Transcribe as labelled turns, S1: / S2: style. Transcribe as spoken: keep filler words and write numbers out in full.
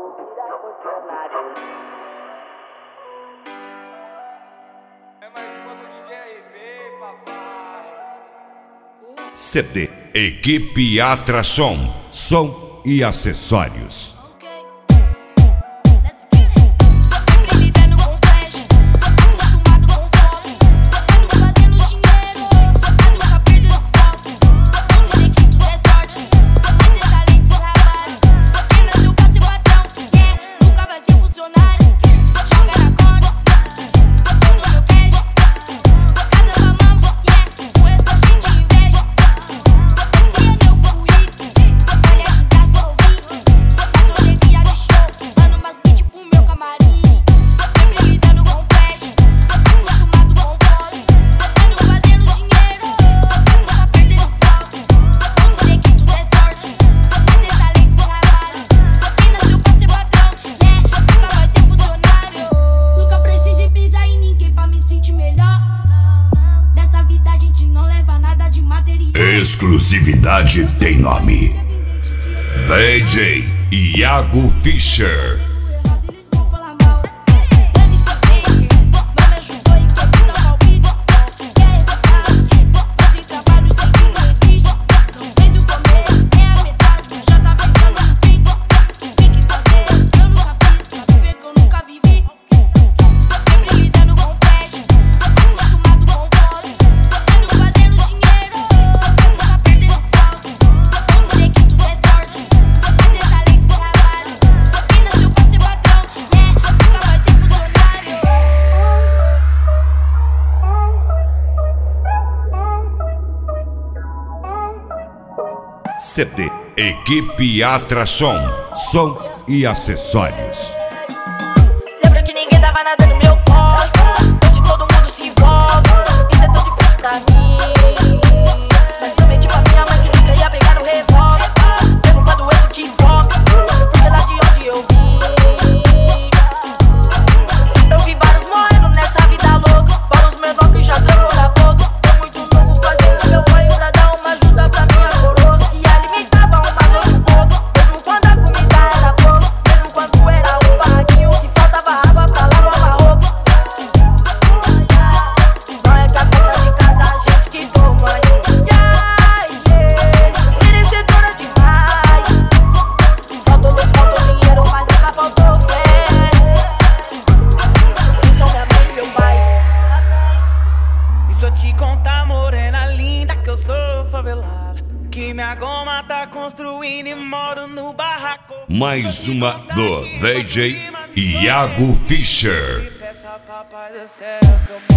S1: É mais uma do D J, vem, papai.
S2: C D Equipe Atração, som e acessórios. Exclusividade tem nome: D J Iago Fischer. C D Equipe Atração, som e acessórios.
S3: Lembra que ninguém dava nada no meu corpo, hoje todo mundo se envolve. Isso é tão difícil pra mim, mas prometi pra minha mãe que nunca ia pegar no revólver, mesmo quando esse te foca, porque lá de onde eu vim, eu vi vários morrendo nessa vida louca, vários menor que já trampou na boca. Tô muito novo fazendo meu banho pra dar uma ajuda pra minha coroa, e alimentava umas oito bocas, mesmo quando a comida era pouca, mesmo quando era um barraquinho que faltava água pra lavar uma roupa. Não é que a conta de casa a gente que toma, yeah, yeah. Merecedora demais. Faltou luz, faltou dinheiro, mas nunca faltou fé. São minha mãe e meu pai.
S4: E se eu te contar, morena linda, que eu sou favelada, que minha goma tá construindo e moro no barraco.
S2: Mais uma do D J Iago Fischer.
S4: Peça a papai do céu que eu